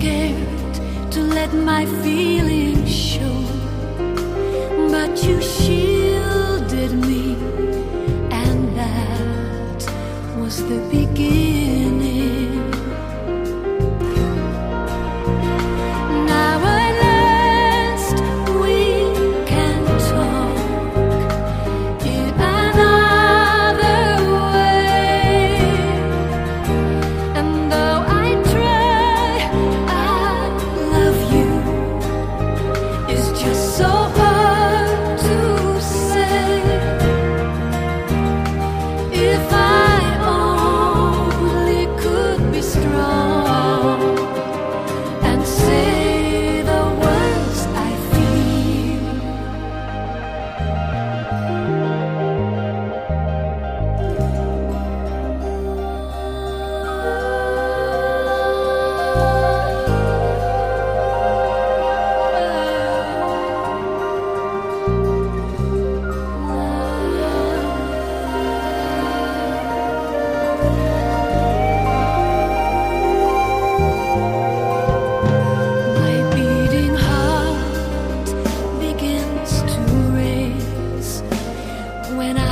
scared to let my feelings show, but you shielded me, and that was the beginning. Now at last we can talk in another way, and though I try, I love you, it's just so hard to say. If I only could be strong and say the words I feel. My beating heart begins to race when I